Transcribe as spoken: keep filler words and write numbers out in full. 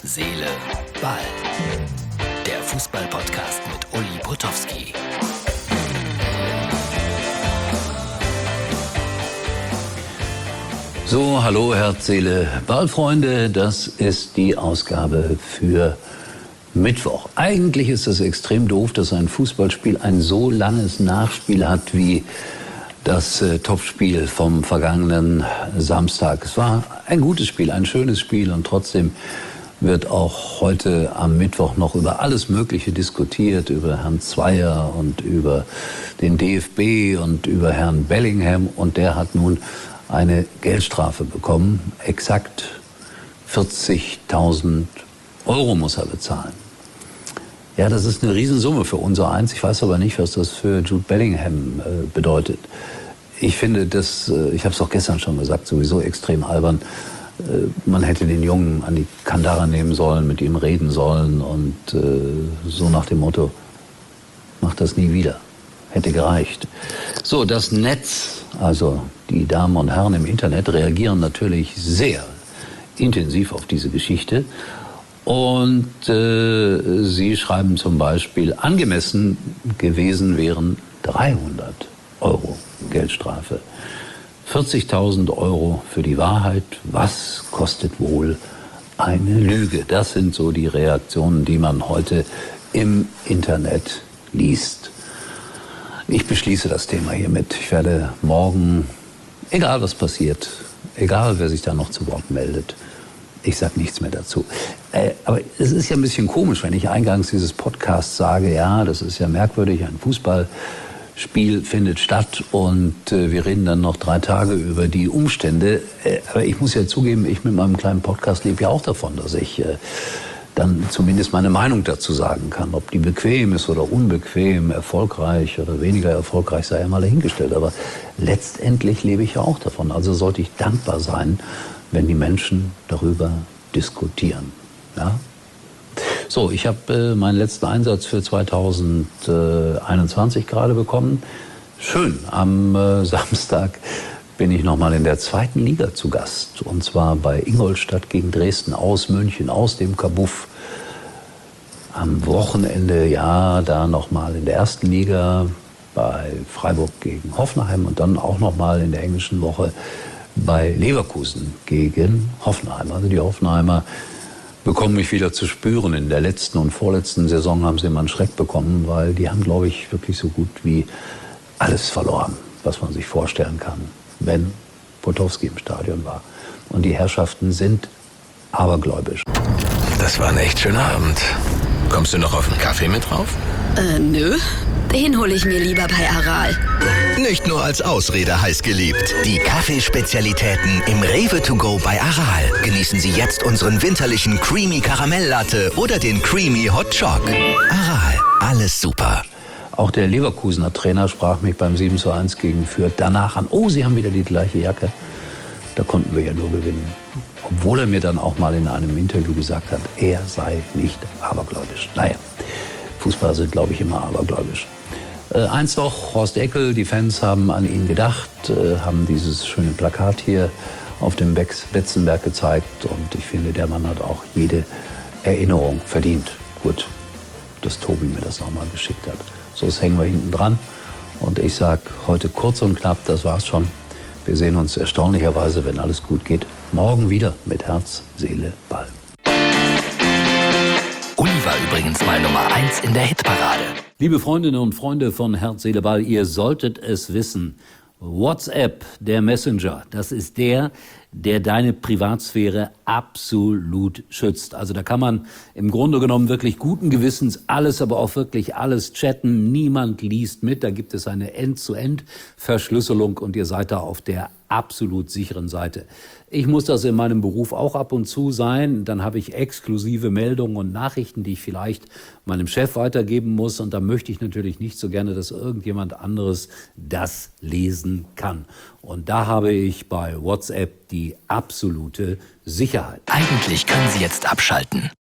Seele, Ball. Der Fußball-Podcast mit Uli Potowski. So, hallo Herz, Seele, Ball, Freunde. Das ist die Ausgabe für Mittwoch. Eigentlich ist es extrem doof, dass ein Fußballspiel ein so langes Nachspiel hat wie das äh, Topspiel vom vergangenen Samstag. Es war ein gutes Spiel, ein schönes Spiel und trotzdem wird auch heute am Mittwoch noch über alles Mögliche diskutiert, über Herrn Zweier und über den D F B und über Herrn Bellingham, und der hat nun eine Geldstrafe bekommen. Exakt vierzigtausend Euro muss er bezahlen. Ja, das ist eine Riesensumme für unser Eins. Ich weiß aber nicht, was das für Jude Bellingham äh, bedeutet. Ich finde das, äh, ich habe es auch gestern schon gesagt, sowieso extrem albern. Äh, man hätte den Jungen an die Kandare nehmen sollen, mit ihm reden sollen und äh, so nach dem Motto, mach das nie wieder. Hätte gereicht. So, das Netz, also die Damen und Herren im Internet, reagieren natürlich sehr intensiv auf diese Geschichte. Und äh, sie schreiben zum Beispiel, angemessen gewesen wären dreihundert Euro Geldstrafe. vierzigtausend Euro für die Wahrheit. Was kostet wohl eine Lüge? Das sind so die Reaktionen, die man heute im Internet liest. Ich beschließe das Thema hiermit. Ich werde morgen, egal was passiert, egal wer sich da noch zu Wort meldet, ich sage nichts mehr dazu. Äh, aber es ist ja ein bisschen komisch, wenn ich eingangs dieses Podcasts sage, ja, das ist ja merkwürdig, ein Fußballspiel findet statt und äh, wir reden dann noch drei Tage über die Umstände. Äh, aber ich muss ja zugeben, ich mit meinem kleinen Podcast lebe ja auch davon, dass ich äh, dann zumindest meine Meinung dazu sagen kann. Ob die bequem ist oder unbequem, erfolgreich oder weniger erfolgreich, sei ja mal dahingestellt. Aber letztendlich lebe ich ja auch davon. Also sollte ich dankbar sein, wenn die Menschen darüber diskutieren. Ja? So, ich habe äh, meinen letzten Einsatz für zweitausendeinundzwanzig gerade bekommen. Schön, am äh, Samstag bin ich nochmal in der zweiten Liga zu Gast. Und zwar bei Ingolstadt gegen Dresden aus München, aus dem Kabuff. Am Wochenende, ja, da nochmal in der ersten Liga bei Freiburg gegen Hoffenheim und dann auch nochmal in der englischen Woche bei Leverkusen gegen Hoffenheim. Also die Hoffenheimer bekommen mich wieder zu spüren. In der letzten und vorletzten Saison haben sie immer einen Schreck bekommen, weil die haben, glaube ich, wirklich so gut wie alles verloren, was man sich vorstellen kann, wenn Potowski im Stadion war. Und die Herrschaften sind abergläubisch. Das war ein echt schöner Abend. Kommst du noch auf einen Kaffee mit drauf? Äh, nö. Den hole ich mir lieber bei Aral. Nicht nur als Ausrede heiß geliebt. Die Kaffeespezialitäten im Rewe to go bei Aral. Genießen Sie jetzt unseren winterlichen Creamy Karamell-Latte oder den Creamy Hot Choc. Aral, alles super. Auch der Leverkusener Trainer sprach mich beim sieben zu eins gegen Fürth danach an. Oh, Sie haben wieder die gleiche Jacke. Da konnten wir ja nur gewinnen. Obwohl er mir dann auch mal in einem Interview gesagt hat, er sei nicht abergläubisch. Naja, Fußballer sind, glaube ich, immer abergläubisch. Äh, eins noch, Horst Eckel, die Fans haben an ihn gedacht, äh, haben dieses schöne Plakat hier auf dem Betzenberg gezeigt. Und ich finde, der Mann hat auch jede Erinnerung verdient. Gut, dass Tobi mir das nochmal geschickt hat. So, das hängen wir hinten dran. Und ich sage heute kurz und knapp, das war's schon. Wir sehen uns erstaunlicherweise, wenn alles gut geht, morgen wieder mit Herz, Seele, Ball. Uli war übrigens mal Nummer eins in der Hitparade. Liebe Freundinnen und Freunde von Herz, Seele, Ball, ihr solltet es wissen. WhatsApp, der Messenger, das ist der, der deine Privatsphäre absolut schützt. Also da kann man im Grunde genommen wirklich guten Gewissens alles, aber auch wirklich alles chatten. Niemand liest mit. Da gibt es eine End-zu-End-Verschlüsselung und ihr seid da auf der absolut sicheren Seite. Ich muss das in meinem Beruf auch ab und zu sein. Dann habe ich exklusive Meldungen und Nachrichten, die ich vielleicht meinem Chef weitergeben muss. Und da möchte ich natürlich nicht so gerne, dass irgendjemand anderes das lesen kann. Und da habe ich bei WhatsApp die absolute Sicherheit. Eigentlich können Sie jetzt abschalten.